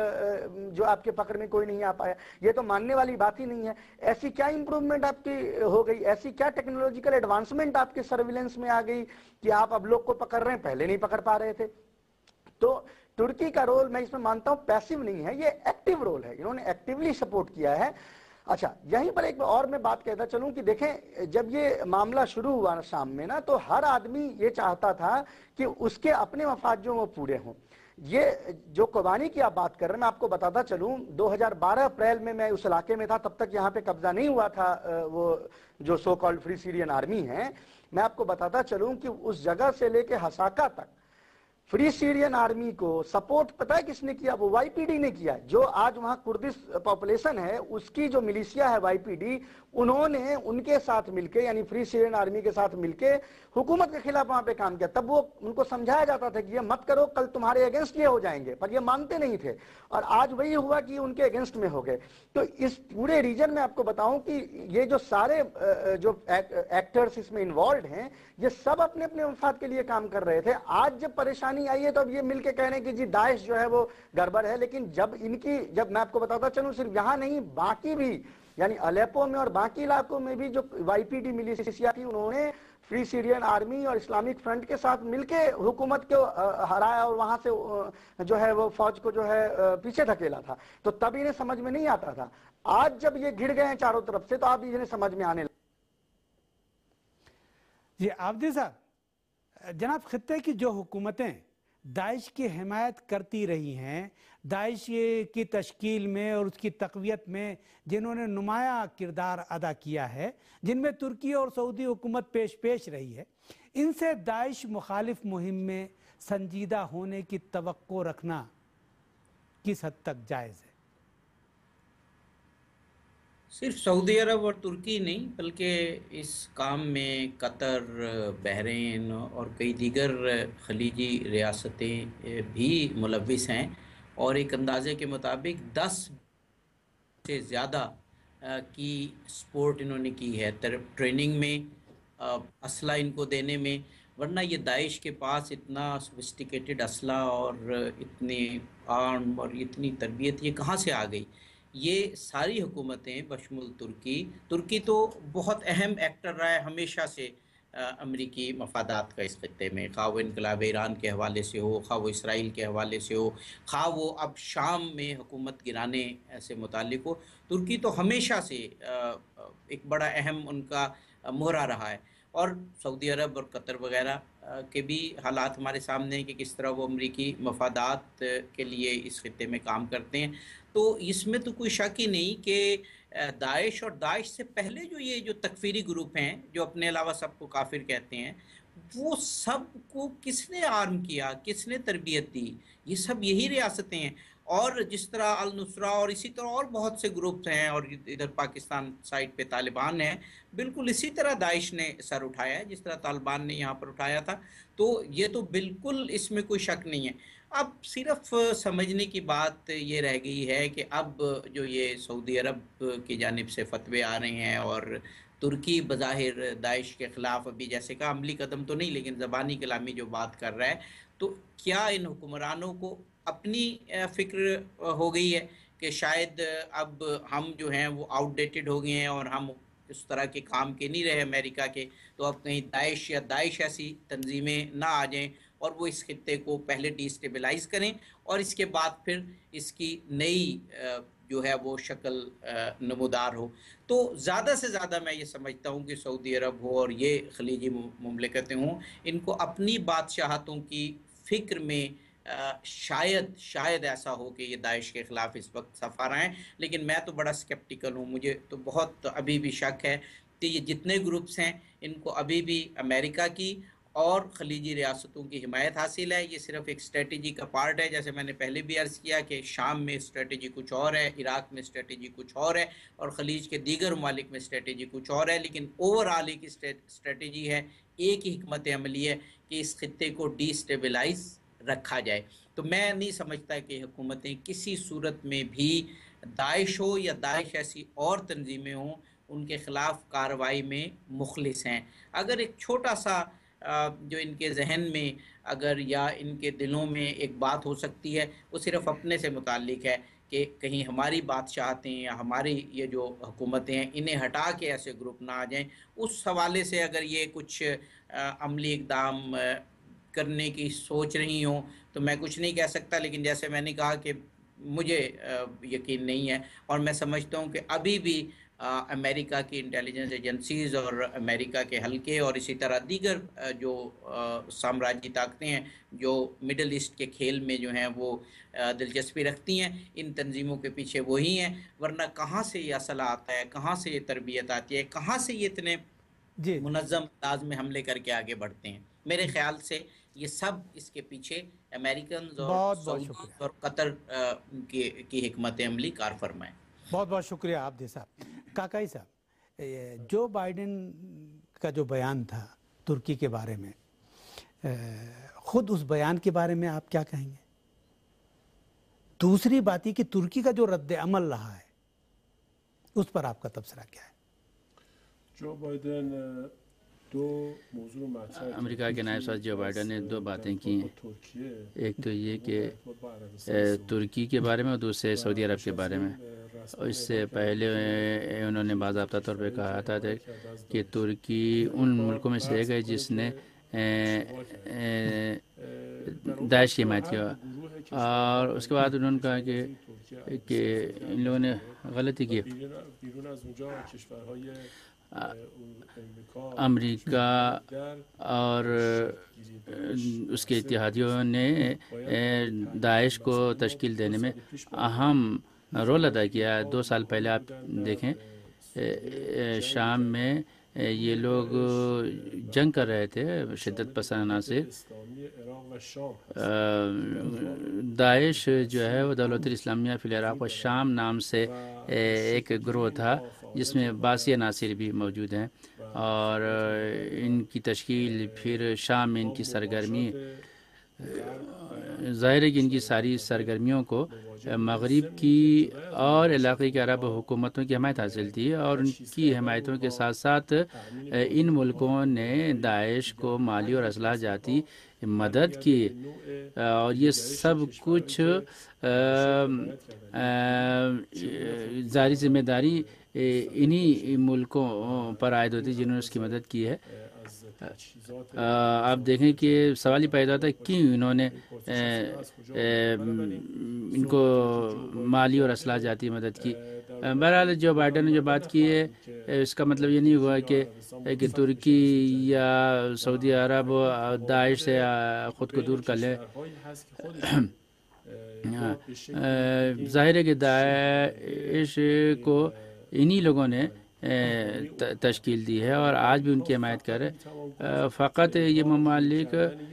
भी जो आपके पकड़ में कोई नहीं आ पाया? ये तो मानने वाली बात ही नहीं है। ऐसी क्या इंप्रूवमेंट आपकी हो गई? ऐसी क्या टेक्नोलॉजिकल एडवांसमेंट आपके सर्विलेंस में आ गई कि आप अब लोग को पकड़ रहे हैं, पहले नहीं पकड़ पा रहे थे? तो तुर्की का रोल मैं इसमें मानता हूं पैसिव नहीं है, ये एक्टिव रोल है, इन्होंने एक्टिवली सपोर्ट किया है। अच्छा, यहीं पर एक और मैं बात कहता चलूं कि देखें, जब ये मामला शुरू हुआ शाम में ना, तो हर आदमी ये चाहता था कि उसके अपने मफाद जो वो पूरे हों। ये जो कोबानी की आप बात कर रहे हैं, मैं आपको बताता चलूं, दो हज़ार बारह अप्रैल में मैं उस इलाके में था, तब तक यहाँ पे कब्जा नहीं हुआ था वो जो so called free Syrian army है। मैं आपको बताता चलूं कि उस जगह से लेके हसाका तक फ्री सीरियन आर्मी को सपोर्ट पता है किसने किया? वो वाईपीडी ने किया। जो आज वहां कुर्दिश पॉपुलेशन है उसकी जो मिलिशिया है वाईपीडी, उन्होंने उनके साथ मिलके यानी फ्री सीरियन आर्मी के साथ मिलके हुकूमत के खिलाफ वहां पे काम किया। तब वो उनको समझाया जाता था कि ये मत करो, कल तुम्हारे अगेंस्ट ये हो जाएंगे, पर ये मानते नहीं थे, और आज वही हुआ कि उनके अगेंस्ट में हो गए। तो इस पूरे रीजन में आपको बताऊं कि ये जो सारे जो एक्टर्स इसमें इन्वॉल्व हैं, ये सब अपने अपने मफाद के लिए काम कर रहे थे। आज जब परेशानी आई है तो अब ये मिलके कह रहे हैं कि जी दाइश जो है वो गड़बड़ है, लेकिन जब इनकी जब मैं आपको बताता चलूं, सिर्फ यहाँ नहीं बाकी भी यानी अलेपो में और बाकी इलाकों में भी जो वाईपीडी मिलिशिया थी, उन्होंने फ्री सीरियन आर्मी और इस्लामिक फ्रंट के साथ मिलके हुकूमत को हराया और वहां से जो है वो फौज को जो है पीछे धकेला था। तो तब इन्हें समझ में नहीं आता था। आज जब ये घिर गए हैं चारों तरफ से, तो अब इन्हें समझ में आने लगा। جی عابدی صاحب، جناب خطے کی جو حکومتیں داعش کی حمایت کرتی رہی ہیں، داعش کی تشکیل میں اور اس کی تقویت میں جنہوں نے نمایاں کردار ادا کیا ہے، جن میں ترکی اور سعودی حکومت پیش پیش رہی ہے، ان سے داعش مخالف مہم میں سنجیدہ ہونے کی توقع رکھنا کس حد تک جائز ہے؟ صرف سعودی عرب اور ترکی نہیں بلکہ اس کام میں قطر، بحرین اور کئی دیگر خلیجی ریاستیں بھی ملوث ہیں، اور ایک اندازے کے مطابق دس سے زیادہ کی سپورٹ انہوں نے کی ہے ٹریننگ میں، اسلحہ ان کو دینے میں، ورنہ یہ داعش کے پاس اتنا سوفسٹیکیٹڈ اسلحہ اور اتنے آرم اور اتنی تربیت یہ کہاں سے آ گئی؟ یہ ساری حکومتیں بشمول ترکی ترکی تو بہت اہم ایکٹر رہا ہے ہمیشہ سے امریکی مفادات کا اس خطے میں، خواہ وہ انقلاب ایران کے حوالے سے ہو، خواہ وہ اسرائیل کے حوالے سے ہو، خواہ وہ اب شام میں حکومت گرانے سے متعلق ہو، ترکی تو ہمیشہ سے ایک بڑا اہم ان کا مہرہ رہا ہے۔ اور سعودی عرب اور قطر وغیرہ کے بھی حالات ہمارے سامنے ہیں کہ کس طرح وہ امریکی مفادات کے لیے اس خطے میں کام کرتے ہیں۔ تو اس میں تو کوئی شک ہی نہیں کہ داعش اور داعش سے پہلے جو یہ جو تکفیری گروپ ہیں جو اپنے علاوہ سب کو کافر کہتے ہیں، وہ سب کو کس نے آرم کیا، کس نے تربیت دی؟ یہ سب یہی ریاستیں ہیں۔ اور جس طرح النصرہ اور اسی طرح اور بہت سے گروپس ہیں، اور ادھر پاکستان سائٹ پہ طالبان ہیں، بالکل اسی طرح داعش نے سر اٹھایا ہے جس طرح طالبان نے یہاں پر اٹھایا تھا۔ تو یہ تو بالکل اس میں کوئی شک نہیں ہے۔ اب صرف سمجھنے کی بات یہ رہ گئی ہے کہ اب جو یہ سعودی عرب کی جانب سے فتوے آ رہے ہیں اور ترکی بظاہر داعش کے خلاف ابھی جیسے کہ عملی قدم تو نہیں لیکن زبانی کلامی جو بات کر رہا ہے، تو کیا ان حکمرانوں کو اپنی فکر ہو گئی ہے کہ شاید اب ہم جو ہیں وہ آؤٹ ڈیٹڈ ہو گئے ہیں اور ہم اس طرح کے کام کے نہیں رہے امریکہ کے، تو اب کہیں داعش یا داعش ایسی تنظیمیں نہ آ جائیں اور وہ اس خطے کو پہلے ڈی اسٹیبلائز کریں اور اس کے بعد پھر اس کی نئی جو ہے وہ شکل نمودار ہو۔ تو زیادہ سے زیادہ میں یہ سمجھتا ہوں کہ سعودی عرب ہو اور یہ خلیجی مملکتیں ہوں، ان کو اپنی بادشاہتوں کی فکر میں شاید شاید ایسا ہو کہ یہ داعش کے خلاف اس وقت صف آ رہے ہیں، لیکن میں تو بڑا سکیپٹیکل ہوں۔ مجھے تو بہت ابھی بھی شک ہے کہ یہ جتنے گروپس ہیں ان کو ابھی بھی امریکہ کی اور خلیجی ریاستوں کی حمایت حاصل ہے۔ یہ صرف ایک اسٹریٹجی کا پارٹ ہے، جیسے میں نے پہلے بھی عرض کیا کہ شام میں اسٹریٹجی کچھ اور ہے، عراق میں اسٹریٹجی کچھ اور ہے، اور خلیج کے دیگر ممالک میں اسٹریٹجی کچھ اور ہے، لیکن اوور آل ایک اسٹریٹجی ہے، ایک ہی حکمت عملی ہے کہ اس خطے کو ڈی اسٹیبلائز رکھا جائے۔ تو میں نہیں سمجھتا کہ حکومتیں کسی صورت میں بھی داعش ہو یا داعش ایسی اور تنظیمیں ہوں ان کے خلاف کارروائی میں مخلص ہیں۔ اگر ایک چھوٹا سا جو ان کے ذہن میں اگر یا ان کے دلوں میں ایک بات ہو سکتی ہے، وہ صرف اپنے سے متعلق ہے کہ کہیں ہماری بادشاہتیں یا ہماری یہ جو حکومتیں ہیں انہیں ہٹا کے ایسے گروپ نہ آ جائیں۔ اس حوالے سے اگر یہ کچھ عملی اقدام کرنے کی سوچ رہی ہوں تو میں کچھ نہیں کہہ سکتا، لیکن جیسے میں نے کہا کہ مجھے یقین نہیں ہے، اور میں سمجھتا ہوں کہ ابھی بھی امریکہ کی انٹیلیجنس ایجنسیز اور امریکہ کے حلقے اور اسی طرح دیگر جو سامراجی طاقتیں ہیں جو مڈل ایسٹ کے کھیل میں جو ہیں وہ دلچسپی رکھتی ہیں، ان تنظیموں کے پیچھے وہی ہیں، ورنہ کہاں سے یہ اسلحہ آتا ہے، کہاں سے یہ تربیت آتی ہے، کہاں سے یہ اتنے جی منظم انداز میں حملے کر کے آگے بڑھتے ہیں؟ میرے خیال سے یہ سب اس کے پیچھے امریکنز اور سعودی اور قطر کی حکمت عملی کار فرما ہے۔ بہت بہت شکریہ عابدی صاحب۔ کاکائی صاحب، جو بائیڈن کا جو بیان تھا ترکی کے بارے میں، خود اس بیان کے بارے میں آپ کیا کہیں گے؟ دوسری بات یہ کہ ترکی کا جو رد عمل رہا ہے اس پر آپ کا تبصرہ کیا ہے؟ جو بائیڈن دو موضوع مطرح امریکہ کے نائب صدر جو بائیڈن نے دو باتیں کی ہیں، ایک تو یہ کہ ترکی کے بارے میں اور دوسرے سعودی عرب کے بارے میں۔ اس سے پہلے انہوں نے باضابطہ طور پہ کہا تھا کہ ترکی ان ملکوں میں سے ایک ہے جس نے داعش کی حمایت کیا، اور اس کے بعد انہوں نے کہا کہ کہ ان لوگوں نے غلطی کی امریکہ اور اس کے اتحادیوں نے داعش کو تشکیل دینے میں اہم رول ادا کیا. دو سال پہلے آپ دیکھیں شام میں یہ لوگ جنگ کر رہے تھے، شدت پسند عناصر. داعش جو ہے وہ دولت الاسلامیہ فی العراق و شام نام سے ایک گروہ تھا جس میں باسی عناصر بھی موجود ہیں، اور ان کی تشکیل پھر شام میں ان کی سرگرمی ظاہر ہے کہ ان کی ساری سرگرمیوں کو مغرب کی اور علاقے کے عرب حکومتوں کی حمایت حاصل تھی، اور ان کی حمایتوں کے ساتھ ساتھ ان ملکوں نے داعش کو مالی اور اسلحہ جاتی مدد کی، اور یہ سب کچھ ظاہری ذمہ داری انہی ملکوں پر عائد ہوتی جنہوں نے اس کی مدد کی ہے. آپ دیکھیں کہ سوال یہ پیدا ہوتا ہے کیوں انہوں نے ان کو مالی اور اسلحہ جاتی مدد کی. بہرحال جو بائیڈن نے جو بات کی ہے اس کا مطلب یہ نہیں ہوا کہ کہ ترکی یا سعودی عرب داعش سے خود کو دور کر لے. ظاہر ہے کہ داعش کو انہی لوگوں نے تشکیل دی ہے اور آج بھی ان کی حمایت کرے. فقط یہ ممالک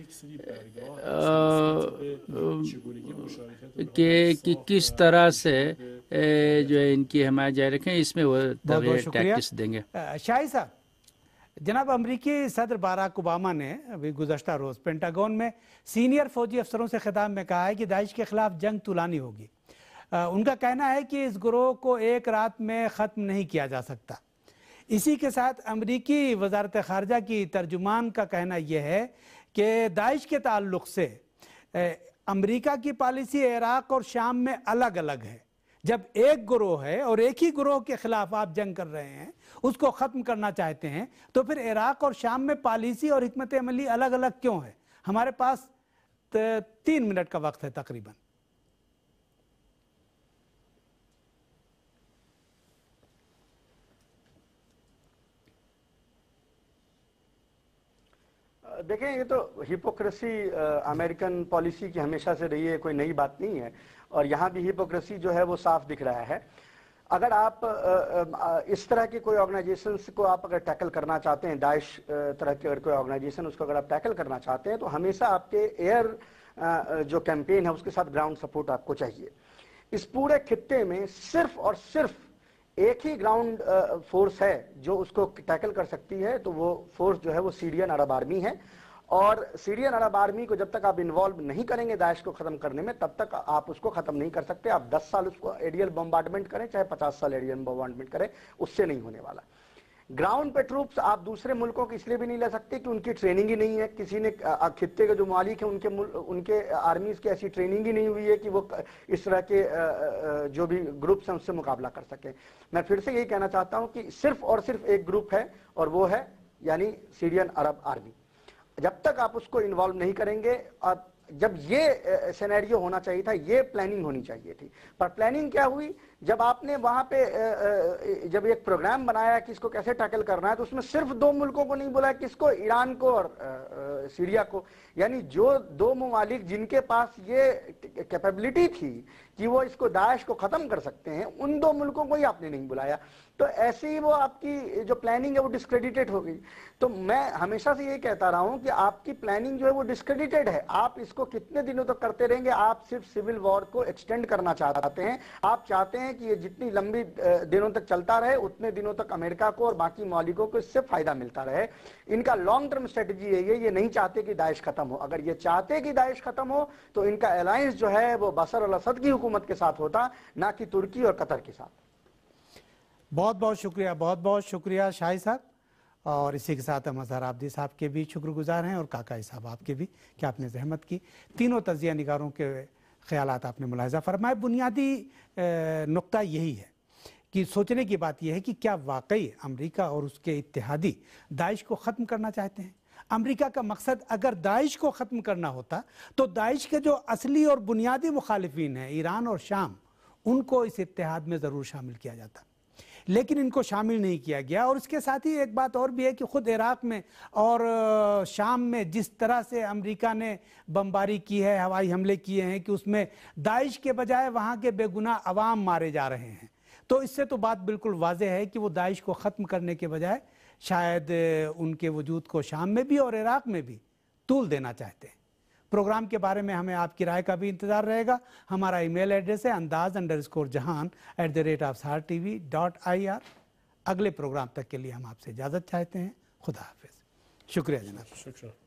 کہ کس طرح سے جو ہے ان کی حمایت جاری رکھیں اس میں وہ ٹیکٹس دیں گے. شاہی صاحب، جناب امریکی صدر باراک اوباما نے ابھی گزشتہ روز پینٹاگون میں سینئر فوجی افسروں سے خطاب میں کہا ہے کہ داعش کے خلاف جنگ طولانی ہوگی. ان کا کہنا ہے کہ اس گروہ کو ایک رات میں ختم نہیں کیا جا سکتا. اسی کے ساتھ امریکی وزارت خارجہ کی ترجمان کا کہنا یہ ہے کہ داعش کے تعلق سے امریکہ کی پالیسی عراق اور شام میں الگ الگ ہے. جب ایک گروہ ہے اور ایک ہی گروہ کے خلاف آپ جنگ کر رہے ہیں، اس کو ختم کرنا چاہتے ہیں، تو پھر عراق اور شام میں پالیسی اور حکمت عملی الگ الگ کیوں ہے؟ ہمارے پاس تین منٹ کا وقت ہے تقریباً. دیکھیں، یہ تو ہپوکریسی امریکن پالیسی کی ہمیشہ سے رہی ہے، کوئی نئی بات نہیں ہے، اور یہاں بھی ہپوکریسی جو ہے وہ صاف دکھ رہا ہے. اگر آپ اس طرح کی کوئی آرگنائزیشنز کو آپ اگر ٹیکل کرنا چاہتے ہیں، داعش طرح کی اگر کوئی آرگنائزیشن اس کو اگر آپ ٹیکل کرنا چاہتے ہیں، تو ہمیشہ آپ کے ایئر جو کیمپین ہے اس کے ساتھ گراؤنڈ سپورٹ آپ کو چاہیے. اس پورے خطے میں صرف اور صرف ایک ہی گراؤنڈ فورس ہے جو اس کو ٹیکل کر سکتی ہے، تو وہ فورس جو ہے وہ سیرین عرب آرمی ہے. اور سیرین عرب آرمی کو جب تک آپ انوالو نہیں کریں گے داعش کو ختم کرنے میں، تب تک آپ اس کو ختم نہیں کر سکتے. آپ دس سال اس کو ایریل بمبارڈمنٹ کریں، چاہے پچاس سال ایریل بمبارڈمنٹ کریں، اس سے نہیں ہونے والا. گراؤنڈ پہ ٹروپس آپ دوسرے ملکوں کی اس لیے بھی نہیں لے سکتے کہ ان کی ٹریننگ ہی نہیں ہے. کسی نے خطے کے جو مالک ہیں ان کے ان کے آرمیز کی ایسی ٹریننگ ہی نہیں ہوئی ہے کہ وہ اس طرح کے جو بھی گروپس ہیں اس سے مقابلہ کر سکیں. میں پھر سے یہی کہنا چاہتا ہوں کہ صرف اور صرف ایک گروپ ہے، اور وہ ہے یعنی سیرین عرب آرمی. جب تک آپ اس کو انوالو نہیں کریں گے، اور جب یہ سینیریو ہونا چاہیے تھا، یہ پلاننگ ہونی چاہیے تھی، پر پلاننگ کیا ہوئی؟ جب آپ نے وہاں پہ جب ایک پروگرام بنایا کہ اس کو کیسے ٹیکل کرنا ہے، تو اس میں صرف دو ملکوں کو نہیں بولا، کس کو؟ ایران کو اور سیریا کو. یعنی جو دو ممالک جن کے پاس یہ کیپیبلٹی تھی کہ وہ اس کو داعش کو ختم کر سکتے ہیں، ان دو ملکوں کو ہی آپ نے نہیں بلایا. تو ایسے ہی وہ آپ کی جو پلاننگ ہے وہ ڈسکریڈیٹڈ ہو گئی. تو میں ہمیشہ سے یہ کہتا رہا ہوں کہ آپ کی پلاننگ جو ہے وہ ڈسکریڈیٹڈ ہے. آپ اس کو کتنے دنوں تک کرتے رہیں گے؟ آپ صرف سول وار کو ایکسٹینڈ کرنا چاہتے ہیں. آپ چاہتے ہیں کہ یہ جتنی لمبی دنوں تک چلتا رہے، اتنے دنوں تک امریکہ کو اور باقی ممالکوں کو اس سے فائدہ ملتا رہے. ان کا لانگ ٹرم اسٹریٹجی ہے یہ یہ نہیں چاہتے کہ داعش ختم ہو. اگر یہ چاہتے کہ داعش ختم ہو تو ان کا الائنس جو ہے وہ بشار الاسد کی حکومت کے ساتھ ہوتا، نہ کہ ترکی اور قطر کے ساتھ. بہت بہت شکریہ، بہت بہت شکریہ شاہی صاحب. اور اسی کے ساتھ ہم اظہر عابدی صاحب کے بھی شکر گزار ہیں، اور کاکائی صاحب آپ کے بھی کہ آپ نے زحمت کی. تینوں تجزیہ نگاروں کے خیالات آپ نے ملاحظہ فرمائے. بنیادی نقطہ یہی ہے کہ سوچنے کی بات یہ ہے کہ کیا واقعی امریکہ اور اس کے اتحادی داعش کو ختم کرنا چاہتے ہیں؟ امریکہ کا مقصد اگر داعش کو ختم کرنا ہوتا تو داعش کے جو اصلی اور بنیادی مخالفین ہیں ایران اور شام، ان کو اس اتحاد میں ضرور شامل کیا جاتا. لیکن ان کو شامل نہیں کیا گیا. اور اس کے ساتھ ہی ایک بات اور بھی ہے کہ خود عراق میں اور شام میں جس طرح سے امریکہ نے بمباری کی ہے, ہوائی حملے کیے ہیں کہ اس میں داعش کے بجائے وہاں کے بے گناہ عوام مارے جا رہے ہیں, تو اس سے تو بات بالکل واضح ہے کہ وہ داعش کو ختم کرنے کے بجائے شاید ان کے وجود کو شام میں بھی اور عراق میں بھی طول دینا چاہتے ہیں. پروگرام کے بارے میں ہمیں آپ کی رائے کا بھی انتظار رہے گا. ہمارا ای میل ایڈریس ہے Andaz underscore Jahan at the rate of Sahar T V dot I R. اگلے پروگرام تک کے لیے ہم آپ سے اجازت چاہتے ہیں. خدا حافظ. شکریہ جناب. شکریہ.